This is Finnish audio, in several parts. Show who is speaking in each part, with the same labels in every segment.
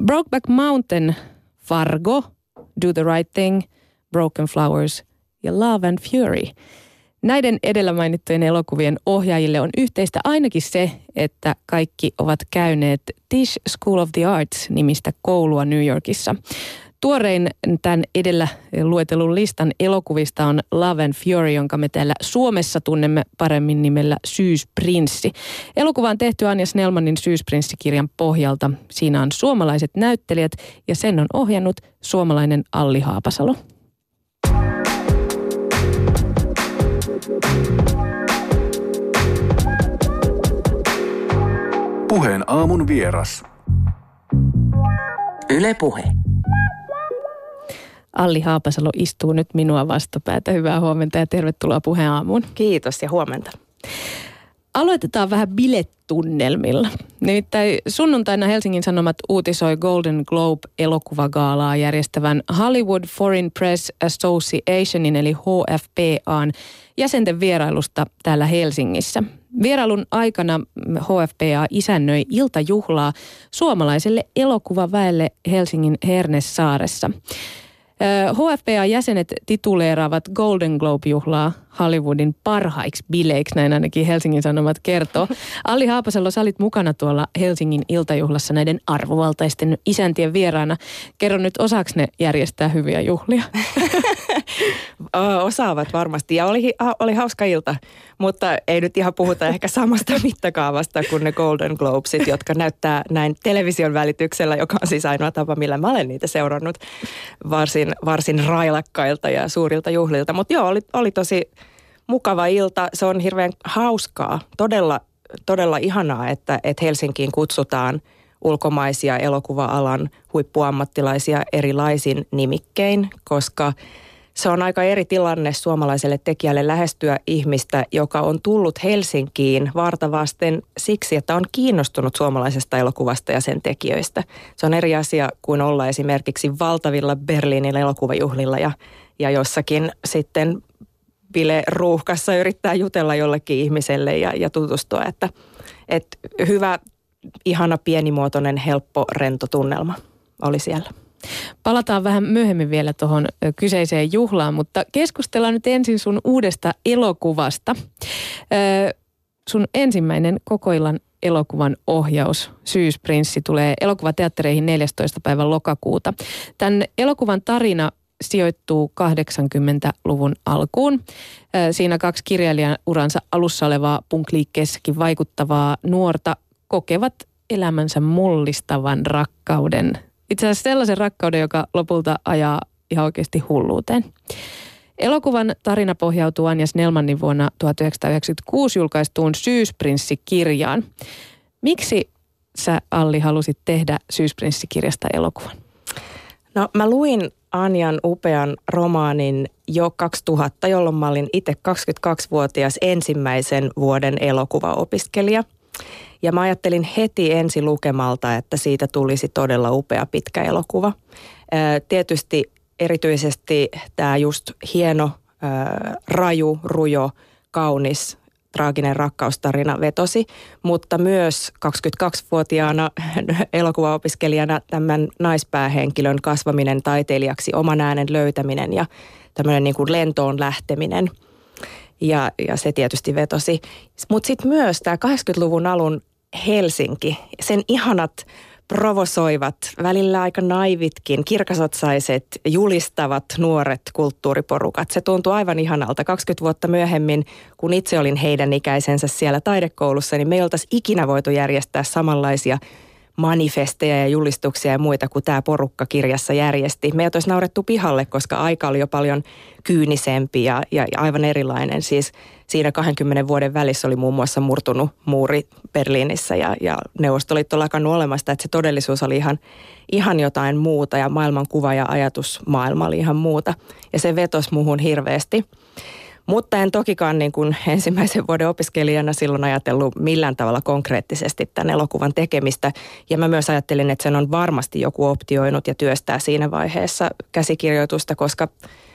Speaker 1: Brokeback Mountain, Fargo, Do the Right Thing, Broken Flowers ja Love and Fury. Näiden edellä mainittujen elokuvien ohjaajille on yhteistä ainakin se, että kaikki ovat käyneet Tisch School of the Arts-nimistä koulua New Yorkissa. Tuorein tämän edellä luetelun listan elokuvista on Love and Fury, jonka me täällä Suomessa tunnemme paremmin nimellä Syysprinssi. Elokuva on tehty Anja Snellmanin Syysprinssi-kirjan pohjalta. Siinä on suomalaiset näyttelijät ja sen on ohjannut suomalainen Alli Haapasalo.
Speaker 2: Puheen aamun vieras.
Speaker 3: Yle Puhe.
Speaker 1: Alli Haapasalo istuu nyt minua vastapäätä. Hyvää huomenta ja tervetuloa Puheen aamuun.
Speaker 3: Kiitos ja huomenta.
Speaker 1: Aloitetaan vähän biletunnelmilla. Nimittäin sunnuntaina Helsingin Sanomat uutisoi Golden Globe-elokuvagaalaa järjestävän Hollywood Foreign Press Associationin eli HFPA:n jäsenten vierailusta täällä Helsingissä. Vierailun aikana HFPA isännöi iltajuhlaa suomalaiselle elokuvaväelle Helsingin Hernesaaressa. HFPA-jäsenet tituleeraavat Golden Globe-juhlaa Hollywoodin parhaiksi bileiksi, näin ainakin Helsingin Sanomat kertoo. Alli Haapasalo, sä olit mukana tuolla Helsingin iltajuhlassa näiden arvovaltaisten isäntien vieraana. Kerro nyt, osaako ne järjestää hyviä juhlia?
Speaker 3: Osaavat varmasti ja oli hauska ilta, mutta ei nyt ihan puhuta ehkä samasta mittakaavasta kuin ne Golden Globesit, jotka näyttää näin television välityksellä, joka on siis ainoa tapa, millä mä olen niitä seurannut varsin railakkailta ja suurilta juhlilta. Mutta joo, oli tosi mukava ilta. Se on hirveän hauskaa, todella ihanaa, että Helsinkiin kutsutaan ulkomaisia elokuva-alan huippuammattilaisia erilaisin nimikkein, koska se on aika eri tilanne suomalaiselle tekijälle lähestyä ihmistä, joka on tullut Helsinkiin vartavasten siksi, että on kiinnostunut suomalaisesta elokuvasta ja sen tekijöistä. Se on eri asia kuin olla esimerkiksi valtavilla Berliinin elokuvajuhlilla ja jossakin sitten bileruuhkassa yrittää jutella jollekin ihmiselle ja tutustua, että hyvä, ihana, pienimuotoinen, helppo, rento tunnelma oli siellä.
Speaker 1: Palataan vähän myöhemmin vielä tuohon kyseiseen juhlaan, mutta keskustellaan nyt ensin sun uudesta elokuvasta. Sun ensimmäinen koko illan elokuvan ohjaus, Syysprinssi, tulee elokuvateattereihin 14. päivän lokakuuta. Tämän elokuvan tarina sijoittuu 80-luvun alkuun. Siinä kaksi kirjailijan uransa alussa olevaa punk-liikkeessäkin vaikuttavaa nuorta kokevat elämänsä mullistavan rakkauden. Itse asiassa sellaisen rakkauden, joka lopulta ajaa ihan oikeasti hulluuteen. Elokuvan tarina pohjautuu Anja Snellmanin vuonna 1996 julkaistuun Syysprinssi-kirjaan. Miksi sä, Alli, halusit tehdä Syysprinssi-kirjasta elokuvan?
Speaker 3: No mä luin Anjan upean romaanin jo 2000, jolloin mä olin itse 22-vuotias ensimmäisen vuoden elokuvaopiskelija. Ja mä ajattelin heti ensi lukemalta, että siitä tulisi todella upea pitkä elokuva. Tietysti erityisesti tämä just hieno, raju, rujo, kaunis, traaginen rakkaustarina vetosi, mutta myös 22-vuotiaana elokuvaopiskelijana tämän naispäähenkilön kasvaminen taiteilijaksi, oman äänen löytäminen ja tämmöinen niin kuin lentoon lähteminen. Ja se tietysti vetosi. Mutta sitten myös tämä 80-luvun alun Helsinki, sen ihanat, provosoivat, välillä aika naivitkin, kirkasotsaiset, julistavat nuoret kulttuuriporukat. Se tuntui aivan ihanalta. 20 vuotta myöhemmin, kun itse olin heidän ikäisensä siellä taidekoulussa, niin me ei oltaisi ikinä voitu järjestää samanlaisia manifesteja ja julistuksia ja muita kuin tämä porukka kirjassa järjesti. Meidät olisi naurettu pihalle, koska aika oli jo paljon kyynisempi ja aivan erilainen. Siis siinä 20 vuoden välissä oli muun muassa murtunut muuri Berliinissä ja Neuvostoliitto lakannut olemasta, että se todellisuus oli ihan jotain muuta ja maailmankuva ja ajatusmaailma oli ihan muuta. Ja se vetosi muuhun hirveästi. Mutta en tokikaan niin kuin ensimmäisen vuoden opiskelijana silloin ajatellut millään tavalla konkreettisesti tämän elokuvan tekemistä. Ja mä myös ajattelin, että sen on varmasti joku optioinut ja työstää siinä vaiheessa käsikirjoitusta, koska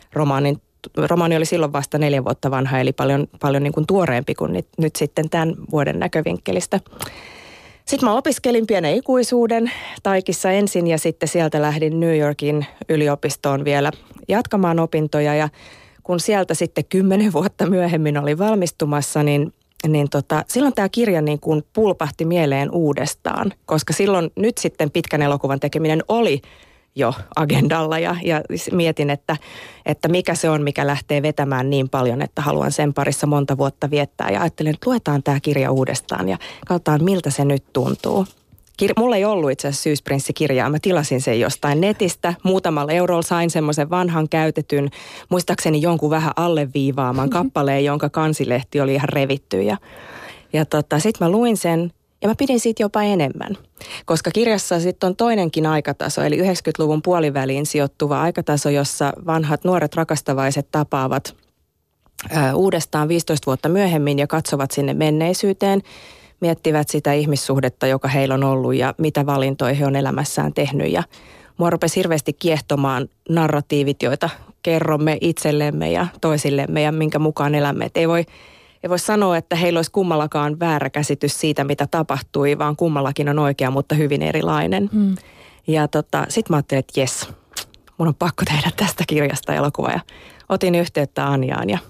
Speaker 3: romaani oli silloin vasta 4 vuotta vanha, eli paljon niin kuin tuoreempi kuin nyt sitten tämän vuoden näkövinkkelistä. Sitten mä opiskelin pienen ikuisuuden Taikissa ensin ja sitten sieltä lähdin New Yorkin yliopistoon vielä jatkamaan opintoja. Ja kun sieltä sitten 10 vuotta myöhemmin olin valmistumassa, niin silloin tämä kirja niin kuin pulpahti mieleen uudestaan, koska silloin nyt sitten pitkän elokuvan tekeminen oli jo agendalla ja mietin, että mikä se on, mikä lähtee vetämään niin paljon, että haluan sen parissa monta vuotta viettää. Ja ajattelin, että luetaan tämä kirja uudestaan ja katsotaan, miltä se nyt tuntuu. Mulla ei ollut itse asiassa Syysprinssi-kirjaa. Mä tilasin sen jostain netistä. Muutamalla eurolla sain semmoisen vanhan käytetyn, muistaakseni jonkun vähän alleviivaaman kappaleen, jonka kansilehti oli ihan revitty. Ja sitten mä luin sen ja mä pidin siitä jopa enemmän. Koska kirjassa sitten on toinenkin aikataso, eli 90-luvun puoliväliin sijoittuva aikataso, jossa vanhat nuoret rakastavaiset tapaavat uudestaan 15 vuotta myöhemmin ja katsovat sinne menneisyyteen. Miettivät sitä ihmissuhdetta, joka heillä on ollut ja mitä valintoja he on elämässään tehnyt. Ja mua rupesi hirveästi kiehtomaan narratiivit, joita kerromme itsellemme ja toisillemme ja minkä mukaan elämme. Et ei voi sanoa, että heillä olisi kummallakaan väärä käsitys siitä, mitä tapahtui, vaan kummallakin on oikea, mutta hyvin erilainen. Ja sitten mä ajattelin, että jes, mun on pakko tehdä tästä kirjasta elokuva. Ja otin yhteyttä Anjaan ja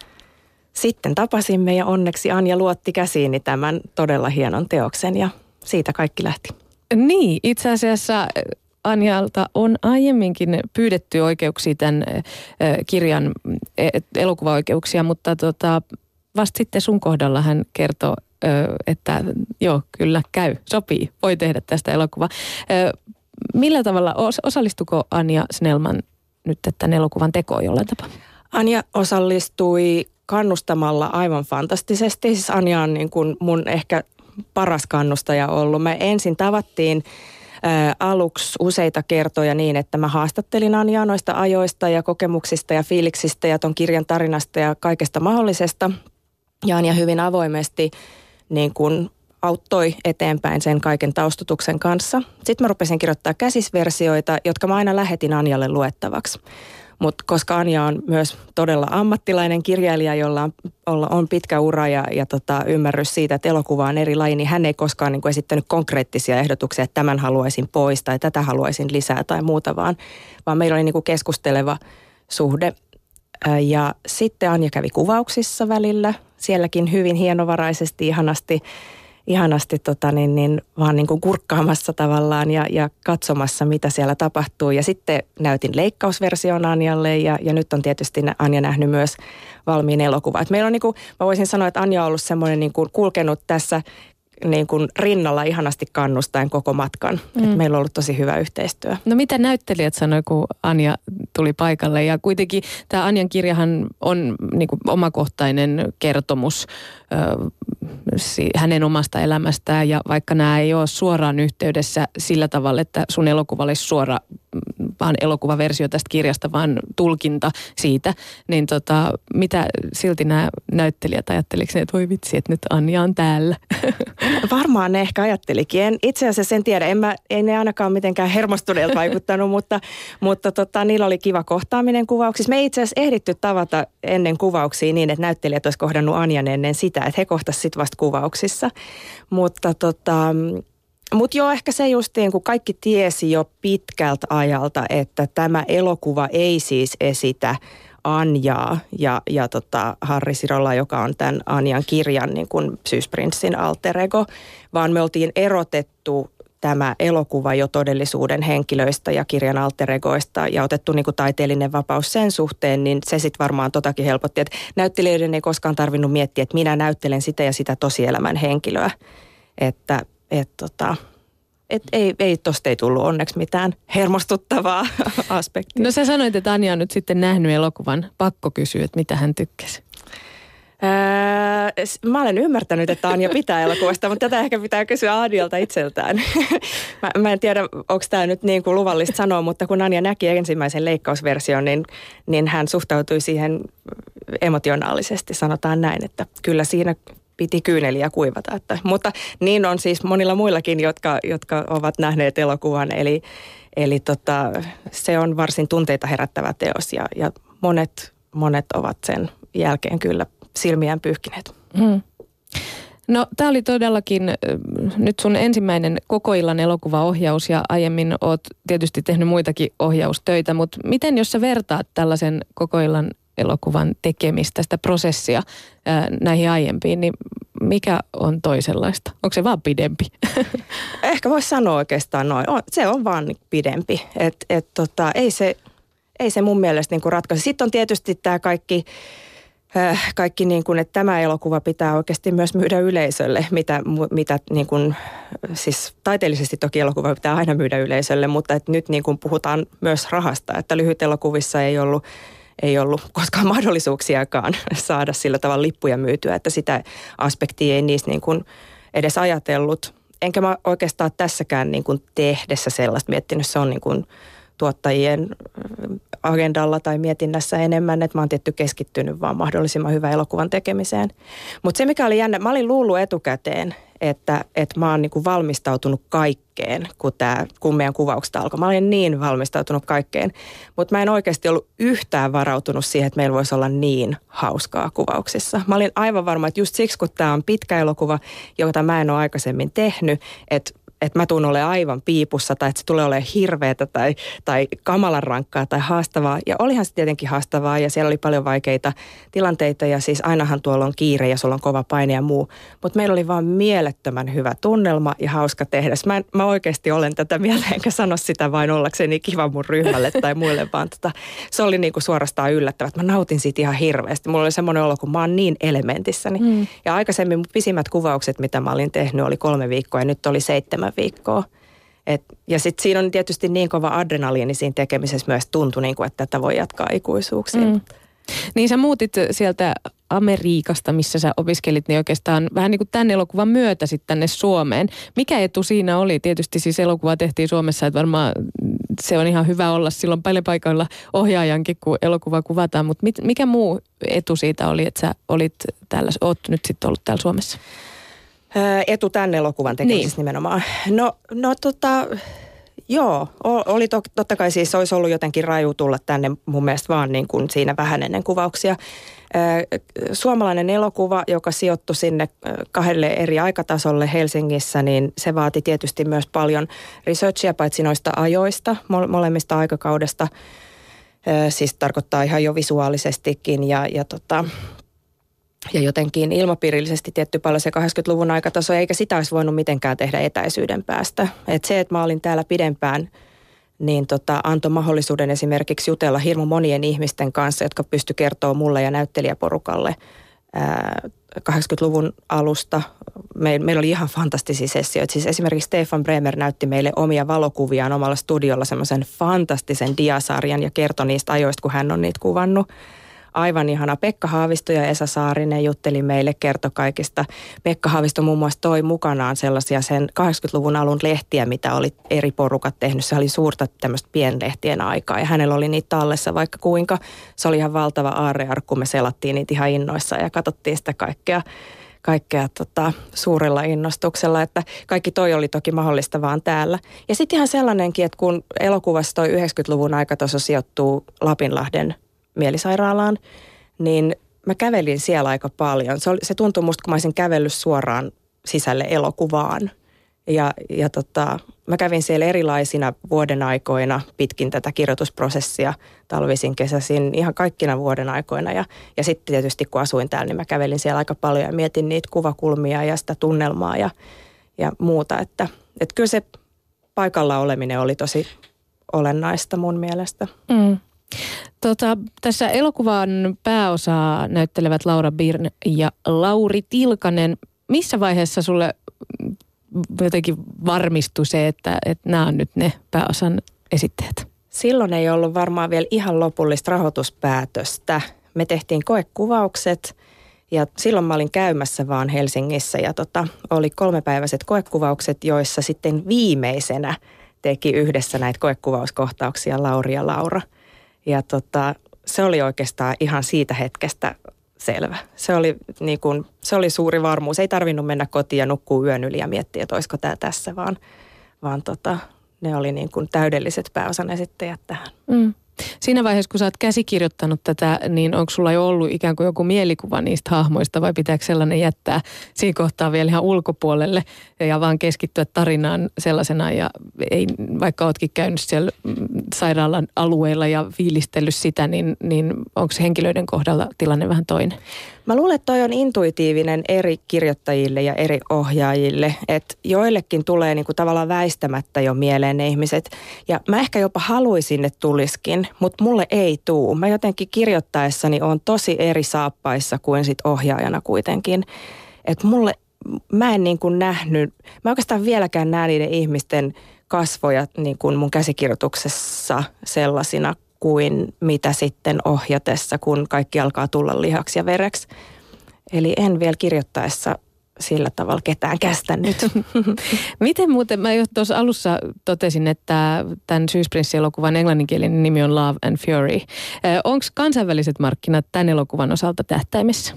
Speaker 3: sitten tapasimme ja onneksi Anja luotti käsiini tämän todella hienon teoksen ja siitä kaikki lähti.
Speaker 1: Niin, itse asiassa Anjalta on aiemminkin pyydetty oikeuksia tämän kirjan elokuvaoikeuksia, mutta vasta sitten sun kohdalla hän kertoo, että joo, kyllä käy, sopii, voi tehdä tästä elokuvaa. Millä tavalla, osallistuko Anja Snellman nyt tämän elokuvan tekoon jollain tapaa?
Speaker 3: Anja osallistui kannustamalla aivan fantastisesti. Siis Anja on niin kuin mun ehkä paras kannustaja ollut. Me ensin tavattiin aluksi useita kertoja niin, että mä haastattelin Anjaa noista ajoista ja kokemuksista ja fiiliksistä ja ton kirjan tarinasta ja kaikesta mahdollisesta. Ja Anja hyvin avoimesti niin kuin auttoi eteenpäin sen kaiken taustutuksen kanssa. Sitten mä rupesin kirjoittaa käsisversioita, jotka mä aina lähetin Anjalle luettavaksi. Mutta koska Anja on myös todella ammattilainen kirjailija, jolla on pitkä ura ja ymmärrys siitä, että elokuva on eri laji, niin hän ei koskaan niin kuin esittänyt konkreettisia ehdotuksia, että tämän haluaisin pois tai tätä haluaisin lisää tai muuta, vaan meillä oli niin kuin keskusteleva suhde. Ja sitten Anja kävi kuvauksissa välillä, sielläkin hyvin hienovaraisesti, ihanasti vaan niin kuin kurkkaamassa tavallaan ja katsomassa, mitä siellä tapahtuu. Ja sitten näytin leikkausversion Anjalle ja nyt on tietysti Anja nähnyt myös valmiin elokuvan. Et meillä on niin kuin, mä voisin sanoa, että Anja on ollut semmoinen niin kuin kulkenut tässä niin kuin rinnalla ihanasti kannustaen koko matkan. Et meillä on ollut tosi hyvä yhteistyö.
Speaker 1: No mitä näyttelijät sanoi, kun Anja tuli paikalle? Ja kuitenkin tämä Anjan kirjahan on niin kuin omakohtainen kertomus hänen omasta elämästään. Ja vaikka nämä ei ole suoraan yhteydessä sillä tavalla, että sun elokuva olisi suora vaan elokuvaversio tästä kirjasta, vaan tulkinta siitä, niin mitä silti nämä näyttelijät ajattelivatko ne, että voi vitsi, että nyt Anja on täällä?
Speaker 3: Varmaan ne ehkä ajattelikin. Itse asiassa en tiedä, ei ne ainakaan mitenkään hermostuneelta vaikuttanut, mutta niillä oli kiva kohtaaminen kuvauksissa. Me ei itse asiassa ehditty tavata ennen kuvauksia niin, että näyttelijät olisi kohdannut Anjan ennen sitä, että he kohtasivat sitten vasta kuvauksissa. Mutta joo, ehkä se justiin, kun kaikki tiesi jo pitkältä ajalta, että tämä elokuva ei siis esitä Anjaa ja Harri Sirola, joka on tämän Anjan kirjan niin kuin Syysprinssin alter ego, vaan me oltiin erotettu tämä elokuva jo todellisuuden henkilöistä ja kirjan alter egoista ja otettu niin kuin taiteellinen vapaus sen suhteen, niin se sitten varmaan totakin helpotti, että näyttelijöiden ei koskaan tarvinnut miettiä, että minä näyttelen sitä ja sitä tosielämän henkilöä, ei tosta ei tullut onneksi mitään hermostuttavaa aspektia.
Speaker 1: No sä sanoit, että Anja on nyt sitten nähnyt elokuvan. Pakko kysyä, että mitä hän tykkäsi.
Speaker 3: Mä olen ymmärtänyt, että Anja pitää elokuvasta, mutta tätä ehkä pitää kysyä Anjalta itseltään. Mä en tiedä, onko tämä nyt niin kuin luvallista sanoa, mutta kun Anja näki ensimmäisen leikkausversion, niin hän suhtautui siihen emotionaalisesti, sanotaan näin, että kyllä siinä piti kyyneliä kuivata. Mutta niin on siis monilla muillakin, jotka ovat nähneet elokuvan. Eli se on varsin tunteita herättävä teos ja monet ovat sen jälkeen kyllä silmiään pyyhkineet.
Speaker 1: No tämä oli todellakin nyt sun ensimmäinen koko illan elokuvaohjaus ja aiemmin oot tietysti tehnyt muitakin ohjaustöitä, mutta miten jos sä vertaat tällaisen koko illan elokuvan tekemistä, sitä prosessia näihin aiempiin, niin mikä on toisenlaista? Onko se vaan pidempi?
Speaker 3: Ehkä voisi sanoa oikeastaan noin. Se on vaan pidempi. Ei se mun mielestä niinku ratkaise. Sitten on tietysti tämä kaikki niin kuin, että tämä elokuva pitää oikeasti myös myydä yleisölle, mitä niin kuin, siis taiteellisesti toki elokuva pitää aina myydä yleisölle, mutta että nyt niin kuin puhutaan myös rahasta, että lyhyt elokuvissa ei ollut koskaan mahdollisuuksiakaan saada sillä tavalla lippuja myytyä, että sitä aspektia ei niissä niin kuin edes ajatellut. Enkä mä oikeastaan tässäkään niin kuin tehdessä sellaista miettinyt, se on niin kuin tuottajien agendalla tai mietinnässä enemmän, että mä oon tietty keskittynyt vaan mahdollisimman hyvän elokuvan tekemiseen. Mutta se mikä oli jännä, mä olin luullut etukäteen, että mä oon niinku valmistautunut kaikkeen, kun meidän kuvaukset alkoi. Mä olin niin valmistautunut kaikkeen, mutta mä en oikeasti ollut yhtään varautunut siihen, että meillä voisi olla niin hauskaa kuvauksissa. Mä olin aivan varma, että just siksi, kun tämä on pitkä elokuva, jota mä en ole aikaisemmin tehnyt, että mä tuun olemaan aivan piipussa tai että se tulee olemaan hirveätä tai kamalan rankkaa tai haastavaa. Ja olihan se tietenkin haastavaa ja siellä oli paljon vaikeita tilanteita ja siis ainahan tuolla on kiire ja sulla on kova paine ja muu. Mutta meillä oli vaan mielettömän hyvä tunnelma ja hauska tehdä. Mä oikeasti olen tätä mieltä enkä sano sitä vain ollakseni kiva mun ryhmälle tai muille, vaan se oli niinku suorastaan yllättävää. Mä nautin siitä ihan hirveästi. Mulla oli semmoinen olo, kun mä oon niin elementissäni. Ja aikaisemmin mun pisimmät kuvaukset, mitä mä olin tehnyt, oli 3 viikkoa ja nyt oli 7 viikkoa. Ja sitten siinä on tietysti niin kova adrenaliini siinä tekemisessä myös tuntui, niin kuin, että tätä voi jatkaa ikuisuuksiin.
Speaker 1: Niin sä muutit sieltä Amerikasta, missä sä opiskelit, niin oikeastaan vähän niin kuin tämän elokuvan myötä sitten tänne Suomeen. Mikä etu siinä oli? Tietysti siis elokuva tehtiin Suomessa, että varmaan se on ihan hyvä olla silloin paljon paikoilla ohjaajankin, kun elokuva kuvataan. Mutta mikä muu etu siitä oli, että sä oot nyt sitten ollut täällä Suomessa?
Speaker 3: Etu tämän elokuvan tekemisessä nimenomaan. Joo, oli totta kai siis olisi ollut jotenkin raju tulla tänne mun mielestä vaan niin kuin siinä vähän ennen kuvauksia. Suomalainen elokuva, joka sijoittui sinne 2 eri aikatasolle Helsingissä, niin se vaati tietysti myös paljon researchia paitsi noista ajoista, molemmista aikakaudesta. Siis tarkoittaa ihan jo visuaalisestikin ja jotenkin ilmapiirillisesti tietty paljon se 80-luvun aikataso, eikä sitä olisi voinut mitenkään tehdä etäisyyden päästä. Et se, että mä olin täällä pidempään, niin antoi mahdollisuuden esimerkiksi jutella hirmu monien ihmisten kanssa, jotka pysty kertoa mulle ja näyttelijäporukalle 80-luvun alusta. Meillä oli ihan fantastisia sessioita. Siis esimerkiksi Stefan Bremer näytti meille omia valokuviaan omalla studiolla semmoisen fantastisen diasarjan ja kertoi niistä ajoista, kun hän on niitä kuvannut. Aivan ihana. Pekka Haavisto ja Esa Saarinen jutteli meille, kertoi kaikista. Pekka Haavisto muun muassa toi mukanaan sellaisia sen 80-luvun alun lehtiä, mitä oli eri porukat tehnyt. Se oli suurta tämmöistä pienlehtien aikaa ja hänellä oli niitä tallessa vaikka kuinka. Se oli ihan valtava aarrearkku, me selattiin niitä ihan innoissa ja katsottiin sitä kaikkea suurella innostuksella, että kaikki toi oli toki mahdollista vaan täällä. Ja sitten ihan sellainenkin, että kun elokuvassa toi 90-luvun aikataso sijoittuu Lapinlahden mielisairaalaan, niin mä kävelin siellä aika paljon. Se tuntui musta, kun mä olisin kävellyt suoraan sisälle elokuvaan. Ja mä kävin siellä erilaisina vuoden aikoina pitkin tätä kirjoitusprosessia, talvisin, kesäisin, ihan kaikkina vuoden aikoina. Ja sitten tietysti kun asuin täällä, niin mä kävelin siellä aika paljon ja mietin niitä kuvakulmia ja sitä tunnelmaa ja muuta. Että kyllä se paikalla oleminen oli tosi olennaista mun mielestä.
Speaker 1: Tässä elokuvan pääosaa näyttelevät Laura Birn ja Lauri Tilkanen. Missä vaiheessa sulle jotenkin varmistui se, että nämä on nyt ne pääosan esittäjät?
Speaker 3: Silloin ei ollut varmaan vielä ihan lopullista rahoituspäätöstä. Me tehtiin koekuvaukset ja silloin mä olin käymässä vaan Helsingissä ja oli 3-päiväiset koekuvaukset, joissa sitten viimeisenä teki yhdessä näitä koekuvauskohtauksia Lauri ja Laura. Ja se oli oikeastaan ihan siitä hetkestä selvä. Se oli suuri varmuus. Ei tarvinnut mennä kotiin ja nukkua yön yli ja miettiä, että olisiko tämä tässä, vaan ne oli niin kuin täydelliset pääosan esittäjät tähän.
Speaker 1: Siinä vaiheessa, kun sä oot käsikirjoittanut tätä, niin onko sulla jo ollut ikään kuin joku mielikuva niistä hahmoista vai pitääkö sellainen jättää siinä kohtaa vielä ihan ulkopuolelle ja vaan keskittyä tarinaan sellaisena ja ei, vaikka ootkin käynyt siellä sairaalan alueella ja fiilistellyt sitä, niin onko henkilöiden kohdalla tilanne vähän toinen?
Speaker 3: Mä luulen, että toi on intuitiivinen eri kirjoittajille ja eri ohjaajille, että joillekin tulee niinku tavallaan väistämättä jo mieleen ne ihmiset. Ja mä ehkä jopa haluaisin, että tulisikin, mutta mulle ei tuu. Mä jotenkin kirjoittaessani on tosi eri saappaissa kuin sit ohjaajana kuitenkin. Että mä en niin kuin nähnyt, mä oikeastaan vieläkään näe niiden ihmisten kasvoja niin kuin mun käsikirjoituksessa sellaisina kuin mitä sitten ohjatessa, kun kaikki alkaa tulla lihaksi ja vereksi. Eli en vielä kirjoittaessa sillä tavalla ketään kästänyt.
Speaker 1: Miten muuten, mä jo tuossa alussa totesin, että tämän Syysprinssi-elokuvan englanninkielinen nimi on Love and Fury. Onko kansainväliset markkinat tämän elokuvan osalta tähtäimessä?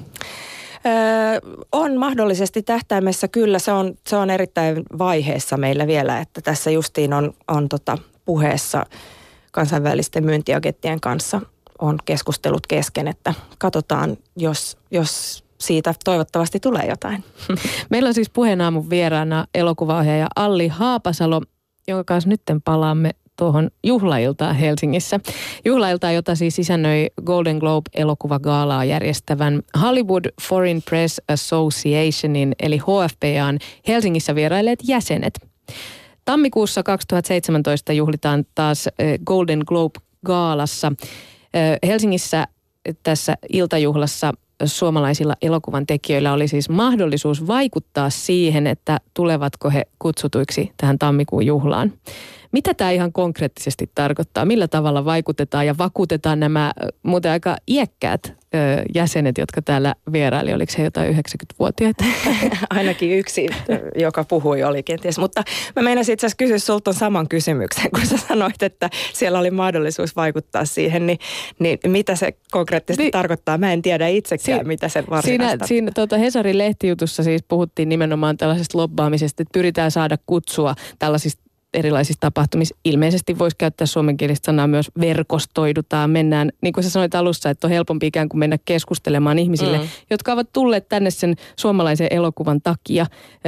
Speaker 3: On mahdollisesti tähtäimessä, kyllä. Se on erittäin vaiheessa meillä vielä, että tässä justiin on puheessa kansainvälisten myyntiagenttien kanssa on keskustelut kesken, että katsotaan, jos siitä toivottavasti tulee jotain.
Speaker 1: Meillä on siis Puheen aamun vieraana elokuvaohjaaja Alli Haapasalo, jonka kanssa nytten palaamme tuohon juhlailtaan Helsingissä. Juhlailtaan, jota siis isännöi Golden Globe-elokuvagaalaa järjestävän Hollywood Foreign Press Associationin eli HFPA:n Helsingissä vierailleet jäsenet. Tammikuussa 2017 juhlitaan taas Golden Globe-gaalassa. Helsingissä tässä iltajuhlassa suomalaisilla elokuvan tekijöillä oli siis mahdollisuus vaikuttaa siihen, että tulevatko he kutsutuiksi tähän tammikuun juhlaan. Mitä tämä ihan konkreettisesti tarkoittaa? Millä tavalla vaikutetaan ja vakuutetaan nämä muuten aika iäkkäät jäsenet, jotka täällä vieraili? Oliko he jotain 90-vuotiaita?
Speaker 3: Ainakin yksi, joka puhui, oli kenties. Mutta mä meinasin itse asiassa kysyä sulta saman kysymyksen, kun sä sanoit, että siellä oli mahdollisuus vaikuttaa siihen. Niin mitä se konkreettisesti tarkoittaa? Mä en tiedä itsekään, mitä se varsinaista.
Speaker 1: Siinä Hesarin lehtijutussa siis puhuttiin nimenomaan tällaisesta lobbaamisesta, että pyritään saada kutsua tällaisista erilaisissa tapahtumissa. Ilmeisesti voisi käyttää suomenkielistä sanaa myös verkostoidutaan. Mennään, niin kuin sä sanoit alussa, että on helpompi ikään kuin mennä keskustelemaan ihmisille, jotka ovat tulleet tänne sen suomalaisen elokuvan takia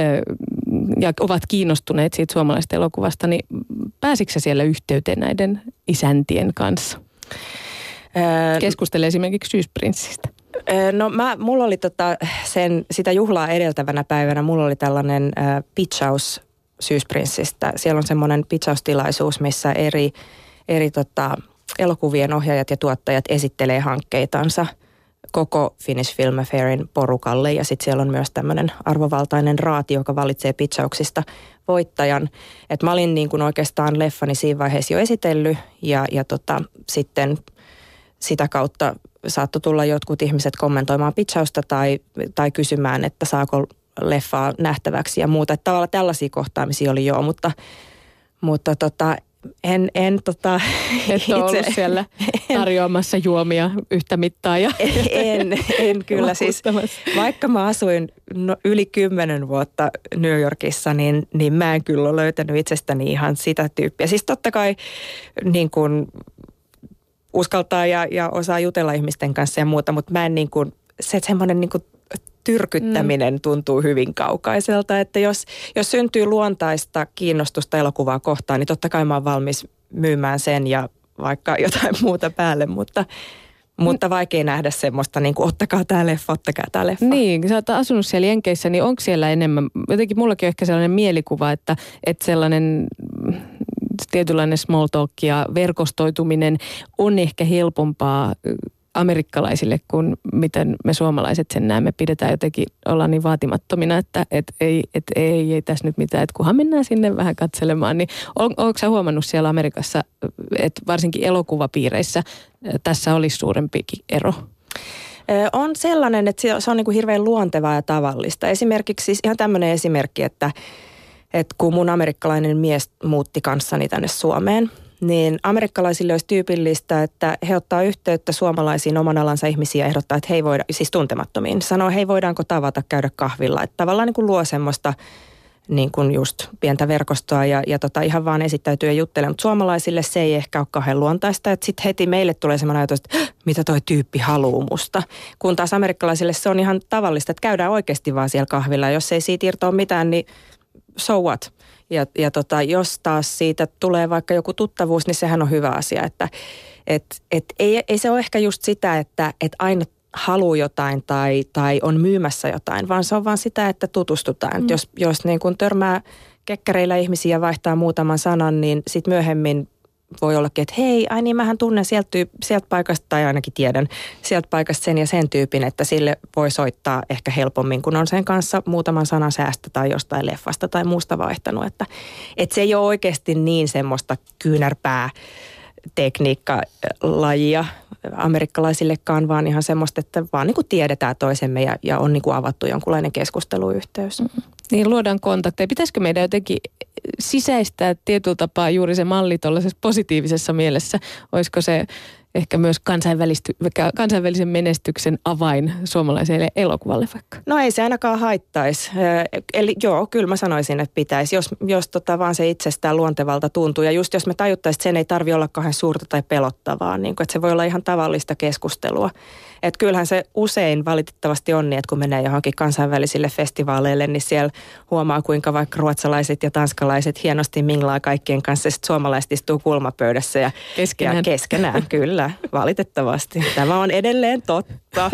Speaker 1: ja ovat kiinnostuneet siitä suomalaisesta elokuvasta. Niin pääsitkö sä siellä yhteyteen näiden isäntien kanssa? Keskustele esimerkiksi Syysprinssistä.
Speaker 3: No mulla oli sitä juhlaa edeltävänä päivänä, mulla oli tällainen pitchaus Syysprinssistä. Siellä on semmoinen pitchaustilaisuus, missä eri elokuvien ohjaajat ja tuottajat esittelee hankkeitansa koko Finnish Film Fairin porukalle. Ja sitten siellä on myös tämmöinen arvovaltainen raati, joka valitsee pitchauksista voittajan. Et mä olin niin kuin oikeastaan leffani siinä vaiheessa jo esitellyt ja sitten sitä kautta saattoi tulla jotkut ihmiset kommentoimaan pitchausta tai kysymään, että saako leffaa nähtäväksi ja muuta. Että tavallaan tällaisia kohtaamisia oli jo, mutta en
Speaker 1: et ole ollut siellä tarjoamassa juomia yhtä mittaa ja
Speaker 3: en kyllä siis, vaikka mä asuin yli 10 vuotta New Yorkissa, niin mä en kyllä ole löytänyt itsestäni ihan sitä tyyppiä. Siis totta kai niin kuin uskaltaa ja osaa jutella ihmisten kanssa ja muuta, mutta mä en niin kuin, semmoinen niin kuin tyrkyttäminen tuntuu hyvin kaukaiselta, että jos syntyy luontaista kiinnostusta elokuvaa kohtaan, niin totta kai mä oon valmis myymään sen ja vaikka jotain muuta päälle, mutta vaikea nähdä semmoista, niin kuin ottakaa tää leffa.
Speaker 1: Niin, kun sä oot asunut siellä Jenkeissä, niin onko siellä enemmän, jotenkin mullakin on ehkä sellainen mielikuva, että sellainen tietynlainen small talk ja verkostoituminen on ehkä helpompaa amerikkalaisille kuin miten me suomalaiset sen näemme. Pidetään jotenkin, ollaan niin vaatimattomina, että ei tässä nyt mitään, että kunhan mennään sinne vähän katselemaan. Niin oletko sä huomannut siellä Amerikassa, että varsinkin elokuvapiireissä tässä olisi suurempikin ero?
Speaker 3: On sellainen, että se on niin kuin hirveän luontevaa ja tavallista. Esimerkiksi siis ihan tämmöinen esimerkki, että kun mun amerikkalainen mies muutti kanssani tänne Suomeen, niin amerikkalaisille olisi tyypillistä, että he ottaa yhteyttä suomalaisiin oman alansa ihmisiä ja ehdottaa, että siis tuntemattomiin. Sanoo, hei voidaanko tavata, käydä kahvilla. Että tavallaan niin kuin luo semmoista niin kuin just pientä verkostoa ja ihan vaan esittäytyy ja juttelee. Mutta suomalaisille se ei ehkä ole kauhean luontaista, että sitten heti meille tulee semmoinen ajatus, että mitä toi tyyppi haluaa musta. Kun taas amerikkalaisille se on ihan tavallista, että käydään oikeasti vaan siellä kahvilla ja jos ei siitä irtoa mitään, niin so what? Ja jos taas siitä tulee vaikka joku tuttavuus, niin sehän on hyvä asia, että ei se ole ehkä just sitä, että haluaa jotain tai on myymässä jotain, vaan se on vaan sitä, että tutustutaan. Jos niin kun törmää kekkäreillä ihmisiä ja vaihtaa muutaman sanan, niin sitten myöhemmin voi ollakin, että hei, niin mähän tunnen sieltä paikasta, tai ainakin tiedän sieltä paikasta sen ja sen tyypin, että sille voi soittaa ehkä helpommin, kun on sen kanssa muutaman sanan säästä tai jostain leffasta tai muusta vaihtanut. Että se ei ole oikeasti niin semmoista kyynärpää tekniikkalajia amerikkalaisillekaan, vaan ihan semmoista, että vaan niin kuin tiedetään toisemme ja on niin kuin avattu jonkunlainen keskusteluyhteys.
Speaker 1: Niin luodaan kontakteja. Pitäisikö meidän jotenkin sisäistää tietyllä tapaa juuri se malli tuollaisessa positiivisessa mielessä? Olisiko se ehkä myös kansainvälisen menestyksen avain suomalaiselle elokuvalle vaikka?
Speaker 3: No ei se ainakaan haittaisi. Eli joo, kyllä mä sanoisin, että pitäisi, jos vaan se itsestään luontevalta tuntuu. Ja just jos me tajuttaisiin, että sen ei tarvitse olla kauhean suurta tai pelottavaa, niin kuin, että se voi olla ihan tavallista keskustelua. Että kyllähän se usein valitettavasti on niin, että kun menee johonkin kansainvälisille festivaaleille, niin siellä huomaa, kuinka vaikka ruotsalaiset ja tanskalaiset hienosti minglaa kaikkien kanssa, ja sitten suomalaiset istuu kulmapöydässä ja keskenään, kyllä, valitettavasti. Tämä on edelleen totta.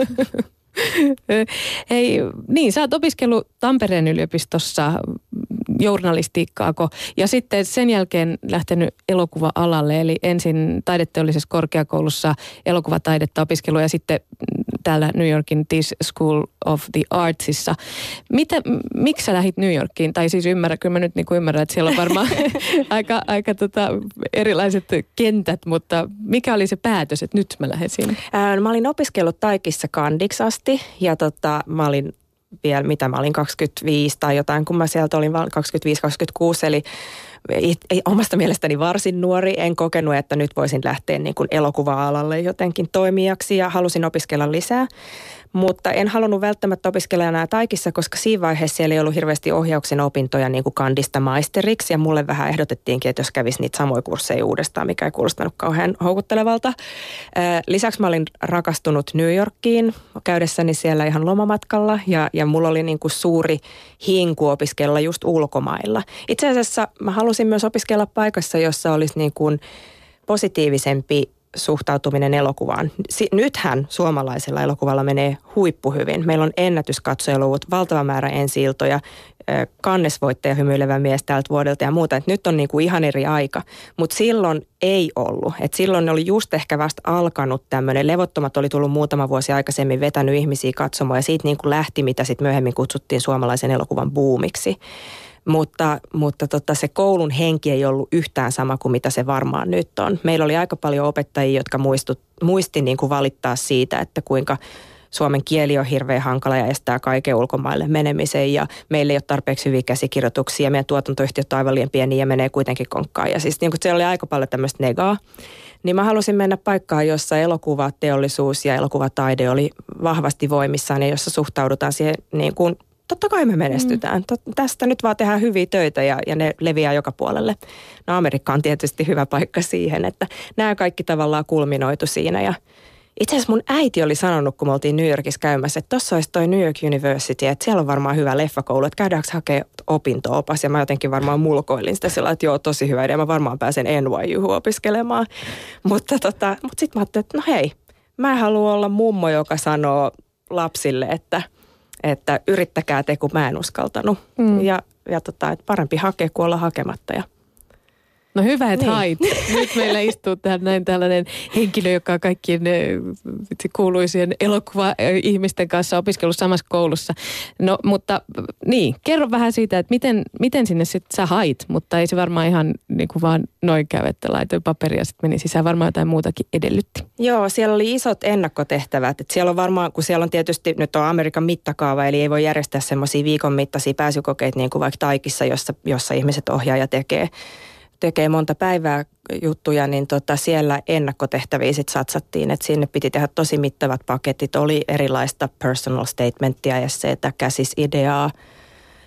Speaker 1: Hei, niin sä oot opiskellut Tampereen yliopistossa journalistiikkaako ja sitten sen jälkeen lähtenyt elokuva-alalle, eli ensin taideteollisessa korkeakoulussa elokuvataidetta opiskelua ja sitten täällä New Yorkin Tisch School of the Artsissa. Miksi sä lähdit New Yorkiin? Tai siis kyllä mä nyt niin kuin ymmärrän, että siellä on varmaan aika erilaiset kentät, mutta mikä oli se päätös, että nyt mä lähden sinne?
Speaker 3: Mä olin opiskellut Taikissa kandiksi asti ja mä olin vielä, mä olin 25 tai jotain, kun mä sieltä olin 25-26, eli omasta mielestäni varsin nuori. En kokenut, että nyt voisin lähteä niin kuin elokuva-alalle jotenkin toimijaksi ja halusin opiskella lisää. Mutta en halunnut välttämättä opiskella enää Taikissa, koska siinä vaiheessa siellä ei ollut hirveästi ohjauksen opintoja niin kuin kandista maisteriksi. Ja mulle vähän ehdotettiinkin, että jos kävisi niitä samoja kursseja uudestaan, mikä ei kuulostanut kauhean houkuttelevalta. Lisäksi mä olin rakastunut New Yorkiin käydessäni siellä ihan lomamatkalla. Ja mulla oli niin kuin suuri hinku opiskella just ulkomailla. Itse asiassa mä halusin myös opiskella paikassa, jossa olisi niin kuin positiivisempi suhtautuminen elokuvaan. Nythän suomalaisella elokuvalla menee huippuhyvin. Meillä on ennätyskatsojaluvut, valtava määrä ensi-iltoja, Cannes-voittaja hymyilevä mies tältä vuodelta ja muuta. Et nyt on niinku ihan eri aika, mutta silloin ei ollut. Et silloin oli just ehkä vasta alkanut tämmöinen, Levottomat oli tullut muutama vuosi aikaisemmin vetänyt ihmisiä katsomaan ja siitä niinku lähti, mitä sitten myöhemmin kutsuttiin suomalaisen elokuvan buumiksi. Mutta se koulun henki ei ollut yhtään sama kuin mitä se varmaan nyt on. Meillä oli aika paljon opettajia, jotka muisti niin kuin valittaa siitä, että kuinka suomen kieli on hirveän hankala ja estää kaiken ulkomaille menemisen ja meillä ei ole tarpeeksi hyviä käsikirjoituksia. Meidän tuotantoyhtiöt on aivan liian pieniä ja menee kuitenkin konkkaan. Ja siis niin kuin siellä oli aika paljon tämmöistä negaa. Niin mä halusin mennä paikkaan, jossa elokuvateollisuus ja elokuvataide oli vahvasti voimissaan ja jossa suhtaudutaan siihen niin kuin totta kai me menestytään. Tästä nyt vaan tehdään hyviä töitä ja ne leviää joka puolelle. No Amerikka on tietysti hyvä paikka siihen, että nämä kaikki tavallaan kulminoitu siinä. Ja itse asiassa mun äiti oli sanonut, kun me oltiin New Yorkissa käymässä, että tossa olisi toi New York University, että siellä on varmaan hyvä leffakoulu, että käydäänkö hakea opinto-opas. Ja mä jotenkin varmaan mulkoilin sitä sillä, että joo, tosi hyvä idea, mä varmaan pääsen NYU:hun opiskelemaan. Mutta sitten mä ajattelin, että no hei, mä en halua olla mummo, joka sanoo lapsille, että yrittäkää te, kun mä en uskaltanut. Ja että parempi hakea, kuin olla hakematta.
Speaker 1: No hyvä, että hait. Nyt meillä istuu näin tällainen henkilö, joka on kaikkien kuuluisien elokuva-ihmisten kanssa opiskellut samassa koulussa. No mutta niin, kerro vähän siitä, että miten sinne sitten sä hait, mutta ei se varmaan ihan niin kuin vaan noin käy, että laitoin paperia ja sitten meni sisään. Varmaan jotain muutakin edellytti. Joo, siellä oli isot ennakkotehtävät. Että siellä on varmaan, kun siellä on tietysti, nyt on Amerikan mittakaava, eli ei voi järjestää semmoisia viikon mittaisia pääsykokeita niin kuin vaikka Taikissa, jossa ihmiset ohjaa ja tekee monta päivää juttuja, niin siellä ennakkotehtäviä sitten satsattiin, että sinne piti tehdä tosi mittavat paketit. Oli erilaista personal statementtia, esseetä, käsisideaa,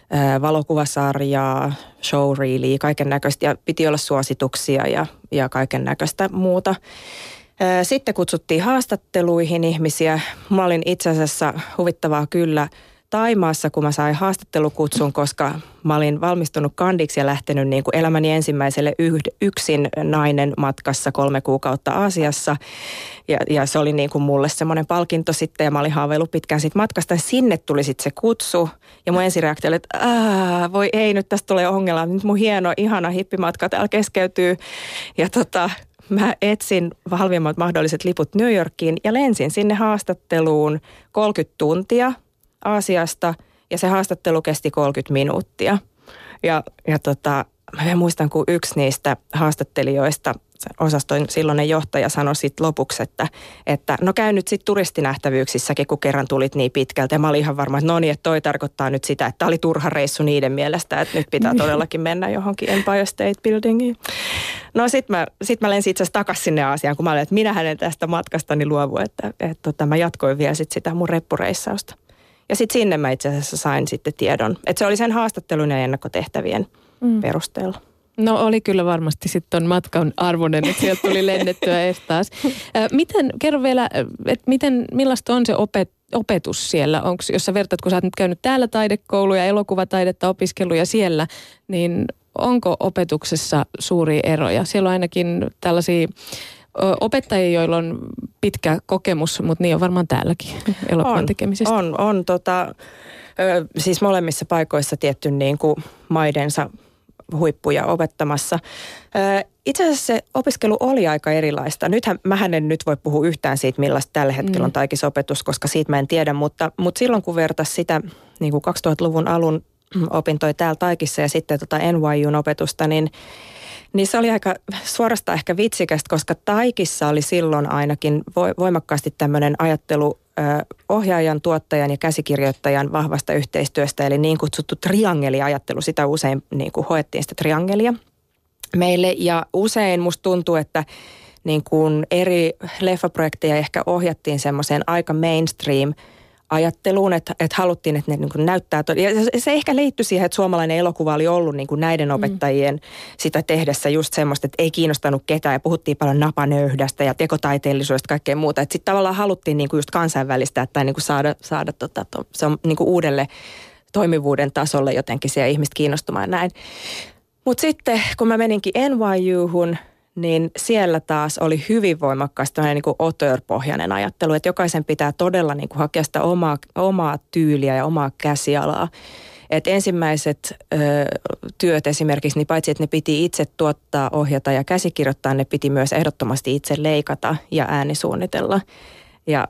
Speaker 3: valokuvasarjaa, showreelia, kaiken näköistä ja piti olla suosituksia ja kaiken näköistä muuta. Sitten kutsuttiin haastatteluihin ihmisiä. Mä olin itse asiassa huvittavaa kyllä Thaimaassa, kun mä sain haastattelukutsun, koska mä olin valmistunut kandiksi ja lähtenyt niin kuin elämäni ensimmäiselle yksin nainen matkassa 3 kuukautta Aasiassa. Ja se oli niin kuin mulle semmoinen palkinto sitten ja mä olin haaveillut pitkään siitä matkasta. Sinne tuli sitten se kutsu ja mun ensireaktio oli, että voi ei, nyt tästä tulee ongelma. Nyt mun hieno, ihana hippimatka täällä keskeytyy ja mä etsin halvimmat mahdolliset liput New Yorkiin ja lensin sinne haastatteluun 30 tuntia Aasiasta ja se haastattelu kesti 30 minuuttia. Ja mä muistan, kun yksi niistä haastattelijoista, osaston silloinen johtaja sanoi sitten lopuksi, että no käy nyt sitten turistinähtävyyksissäkin, kun kerran tulit niin pitkältä. Ja mä olin ihan varma, että no niin, että toi tarkoittaa nyt sitä, että tämä oli turha reissu niiden mielestä, että nyt pitää todellakin mennä johonkin Empire State Buildingiin. No sit mä lensin itse asiassa takaisin sinne Aasiaan, kun mä olin, että minähän en tästä matkastani luovu, että mä jatkoin vielä sit sitä mun reppureissausta. Ja sitten sinne mä itse asiassa sain sitten tiedon, että se oli sen haastattelun ja ennakkotehtävien perusteella.
Speaker 1: No oli kyllä varmasti sitten matkan arvoinen, että sieltä tuli lennettyä ees taas. Kerro vielä, että millaista on se opetus siellä? Onko, jos sä vertaat, kun sä oot nyt käynyt täällä taidekouluja, elokuvataidetta, opiskeluja siellä, niin onko opetuksessa suuria eroja? Siellä on ainakin tällaisia opettajia, joilla on pitkä kokemus, mutta niin on varmaan täälläkin elokuvan tekemisestä.
Speaker 3: On siis molemmissa paikoissa tietty niin kuin maidensa huippuja opettamassa. Itse asiassa se opiskelu oli aika erilaista. Mähän en nyt voi puhua yhtään siitä, millaista tällä hetkellä on taikisopetus, koska siitä mä en tiedä, mutta silloin kun vertaisi sitä niin kuin 2000-luvun alun opintoja täällä taikissa ja sitten NYUn opetusta, niin se oli aika suorastaan ehkä vitsikästä, koska taikissa oli silloin ainakin voimakkaasti tämmöinen ajattelu ohjaajan, tuottajan ja käsikirjoittajan vahvasta yhteistyöstä, eli niin kutsuttu triangeliajattelu. Sitä usein niin kuin hoettiin sitä triangelia meille ja usein musta tuntuu, että niin kuin eri leffaprojekteja ehkä ohjattiin semmoiseen aika mainstream ajatteluun, että haluttiin, että ne niin kuin näyttää. Ja se ehkä liittyi siihen, että suomalainen elokuva oli ollut niin kuin näiden opettajien sitä tehdessä just semmoista, että ei kiinnostanut ketään ja puhuttiin paljon napanöyhdästä ja tekotaiteellisuudesta kaikkea muuta. Että sitten tavallaan haluttiin niin kuin just kansainvälistä, että niin kuin saada se on niin kuin uudelle toimivuuden tasolle jotenkin siellä ihmistä kiinnostumaan näin. Mutta sitten kun mä meninkin NYUhun, niin siellä taas oli hyvin voimakkaasti niin kuin auteur-pohjainen ajattelu, että jokaisen pitää todella niin kuin hakea sitä omaa tyyliä ja omaa käsialaa. Että ensimmäiset työt esimerkiksi, niin paitsi että ne piti itse tuottaa, ohjata ja käsikirjoittaa, ne piti myös ehdottomasti itse leikata ja äänisuunnitella. Ja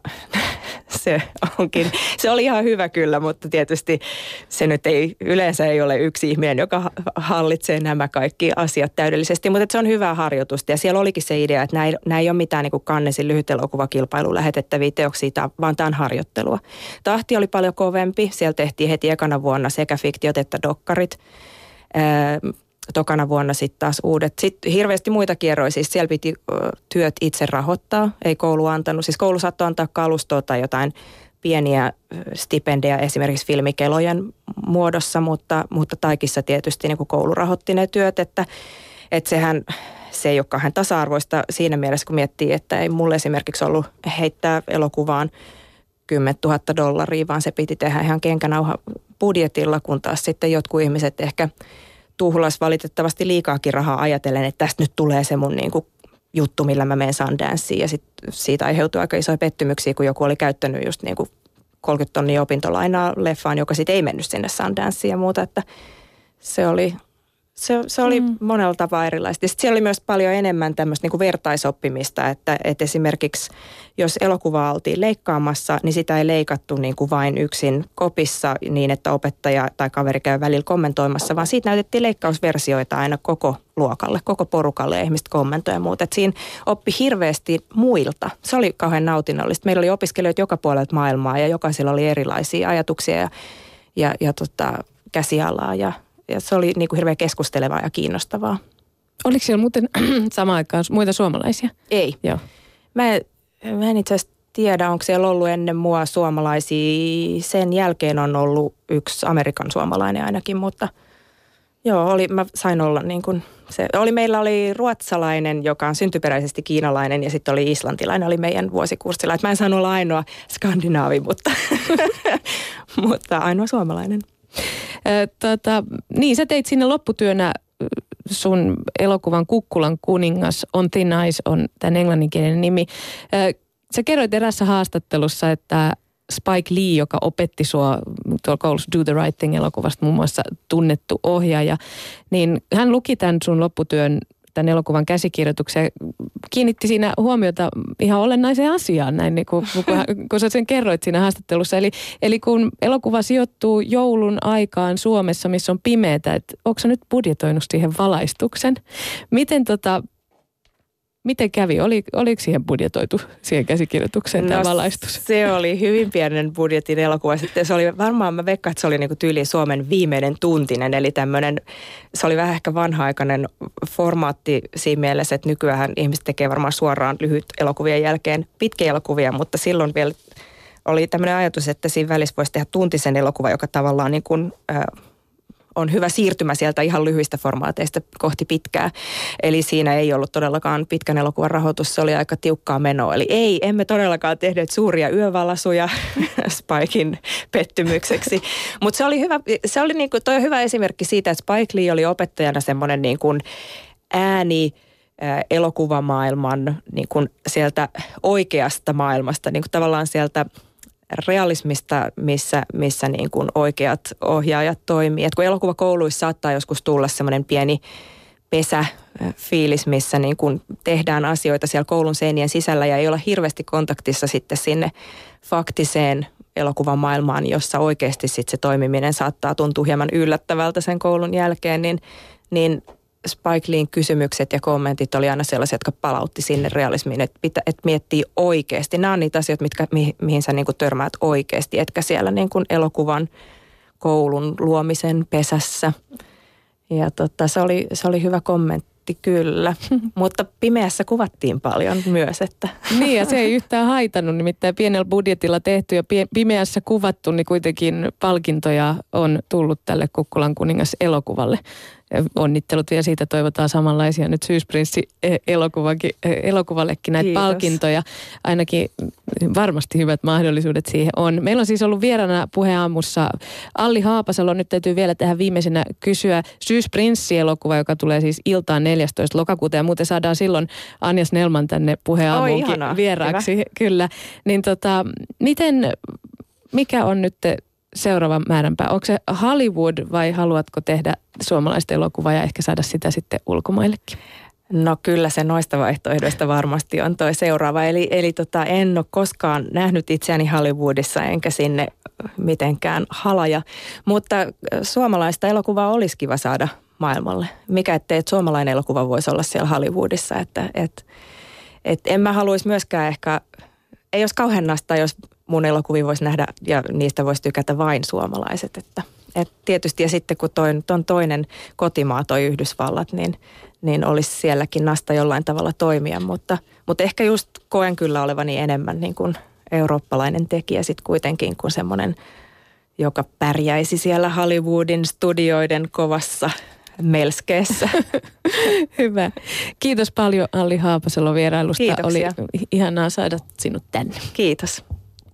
Speaker 3: se oli ihan hyvä kyllä, mutta tietysti se nyt yleensä ei ole yksi ihminen, joka hallitsee nämä kaikki asiat täydellisesti, mutta se on hyvää harjoitusta. Ja siellä olikin se idea, että nämä ei ole mitään niin kuin Cannesin lyhytelokuvakilpailuun lähetettäviä teoksia, vaan tämä on harjoittelua. Tahti oli paljon kovempi, siellä tehtiin heti ekana vuonna sekä fiktiot että dokkarit. Tokana vuonna sitten taas uudet. Sitten hirveästi muita kierroja, siis siellä piti työt itse rahoittaa, ei koulu antanut. Siis koulu saattoi antaa kalustoa tai jotain pieniä stipendejä esimerkiksi filmikelojen muodossa, mutta taikissa tietysti niin kuin koulu rahoitti ne työt, että se ei ole kauhean tasa-arvoista siinä mielessä, kun miettii, että ei mulle esimerkiksi ollut heittää elokuvaan $10,000, vaan se piti tehdä ihan kenkänauha budjetilla, kun taas sitten jotkut ihmiset ehkä tuhlas valitettavasti liikaakin rahaa ajatellen, että tästä nyt tulee se mun niin kuin juttu, millä mä menen Sundanceen. Ja siitä aiheutui aika isoja pettymyksiä, kun joku oli käyttänyt just niin kuin 30 tonnia opintolainaa leffaan, joka sitten ei mennyt sinne Sundanceen ja muuta. Että se oli monella tapaa erilaista. Sitten siellä oli myös paljon enemmän tämmöistä niin kuin vertaisoppimista, että esimerkiksi jos elokuvaa oltiin leikkaamassa, niin sitä ei leikattu niin kuin vain yksin kopissa niin, että opettaja tai kaveri käy välillä kommentoimassa, vaan siitä näytettiin leikkausversioita aina koko luokalle, koko porukalle ja ihmiset kommentoi ja muuta. Että siinä oppi hirveästi muilta. Se oli kauhean nautinnollista. Meillä oli opiskelijoita joka puolelta maailmaa ja jokaisella oli erilaisia ajatuksia ja käsialaa ja se oli niin kuin hirveän keskustelevaa ja kiinnostavaa.
Speaker 1: Oliko siellä muuten samaan aikaan muita suomalaisia?
Speaker 3: Ei.
Speaker 1: Joo.
Speaker 3: Mä en itse asiassa tiedä, onko siellä ollut ennen mua suomalaisia. Sen jälkeen on ollut yksi Amerikan suomalainen ainakin, mutta joo, mä sain olla niin kuin meillä oli ruotsalainen, joka on syntyperäisesti kiinalainen ja sitten oli islantilainen, oli meidän vuosikurssilla. Et mä en saanut olla ainoa skandinaavi, mutta ainoa suomalainen.
Speaker 1: Niin, sä teit sinne lopputyönä sun elokuvan Kukkulan kuningas on Thin Ice on tämän englanninkielinen nimi. Sä kerroit erässä haastattelussa, että Spike Lee, joka opetti sua tuolla koulussa Do the Right Thing -elokuvasta muun muassa tunnettu ohjaaja, niin hän luki tämän sun lopputyön, tämän elokuvan käsikirjoituksen, kiinnitti siinä huomiota ihan olennaiseen asiaan, näin niin kun sä sen kerroit siinä haastattelussa. Eli kun elokuva sijoittuu joulun aikaan Suomessa, missä on pimeätä, että onko sä nyt budjetoinut siihen valaistuksen? Miten kävi? Oliko siihen budjetoitu, siihen käsikirjoitukseen tämä valaistus?
Speaker 3: Se oli hyvin pienen budjetin elokuva. Sitten se oli varmaan, mä veikkaan, että se oli niinku tyyliin Suomen viimeinen tuntinen. Eli se oli vähän ehkä vanha-aikainen formaatti siinä mielessä, että nykyään ihmiset tekee varmaan suoraan lyhyt elokuvien jälkeen pitkiä elokuvia, mutta silloin vielä oli tämmöinen ajatus, että siinä välissä voisi tehdä tuntisen elokuva, joka tavallaan niin kuin, on hyvä siirtymä sieltä ihan lyhyistä formaateista kohti pitkää. Eli siinä ei ollut todellakaan pitkän elokuvan rahoitus, se oli aika tiukkaa menoa. Eli emme todellakaan tehneet suuria yövalasuja Spikein pettymykseksi. Mutta se oli niinku, toi on hyvä esimerkki siitä, että Spike Lee oli opettajana semmoinen niin kuin ääni elokuvamaailman niin kuin sieltä oikeasta maailmasta, niin kuin tavallaan sieltä realismista, missä niin kuin oikeat ohjaajat toimii. Et kun elokuvakouluissa saattaa joskus tulla semmoinen pieni pesäfiilis, missä niin kuin tehdään asioita siellä koulun seinien sisällä ja ei olla hirveästi kontaktissa sitten sinne faktiseen elokuvamaailmaan, jossa oikeasti sitten se toimiminen saattaa tuntua hieman yllättävältä sen koulun jälkeen, niin Spike Leen kysymykset ja kommentit oli aina sellaisia, jotka palautti sinne realismiin, että miettii oikeasti. Nämä on niitä asioita, mihin sä niin kuin törmäät oikeasti, etkä siellä niin kuin elokuvan koulun luomisen pesässä. Ja se oli hyvä kommentti kyllä, mutta pimeässä kuvattiin paljon myös. Että.
Speaker 1: Niin ja se ei yhtään haitannut, nimittäin pienellä budjetilla tehty ja pimeässä kuvattu, niin kuitenkin palkintoja on tullut tälle Kukkulan kuningas -elokuvalle. Onnittelut vielä siitä, toivotaan samanlaisia nyt Syysprinssi-elokuvallekin näitä
Speaker 3: Kiitos.
Speaker 1: Palkintoja. Ainakin varmasti hyvät mahdollisuudet siihen on. Meillä on siis ollut vieraana Puheaamussa Alli Haapasalo. Nyt täytyy vielä tähän viimeisenä kysyä Syysprinssi-elokuva, joka tulee siis iltaan 14. lokakuuta. Ja muuten saadaan silloin Anja Snellman tänne Puheaamuunkin vieraaksi. Hyvä. Kyllä. Niin mikä on nyt seuraava määränpää? Onko se Hollywood vai haluatko tehdä suomalaista elokuvaa ja ehkä saada sitä sitten ulkomaillekin?
Speaker 3: No kyllä se noista vaihtoehdoista varmasti on toi seuraava. Eli en ole koskaan nähnyt itseäni Hollywoodissa enkä sinne mitenkään halaja. Mutta suomalaista elokuvaa olisi kiva saada maailmalle. Mikä ettei suomalainen elokuva voisi olla siellä Hollywoodissa. Että en mä haluaisi myöskään ehkä, ei olisi kauhean nastaa, jos mun elokuvia voisi nähdä ja niistä voisi tykätä vain suomalaiset. Että tietysti ja sitten kun ton toinen kotimaa, toi Yhdysvallat, niin olisi sielläkin nasta jollain tavalla toimia. Mutta ehkä just koen kyllä olevani enemmän niin kuin eurooppalainen tekijä sitten kuitenkin kuin semmoinen, joka pärjäisi siellä Hollywoodin studioiden kovassa melskeessä.
Speaker 1: Hyvä. Kiitos paljon Alli Haapasalo vierailusta.
Speaker 3: Kiitoksia.
Speaker 1: Oli ihanaa saada sinut tänne.
Speaker 3: Kiitos.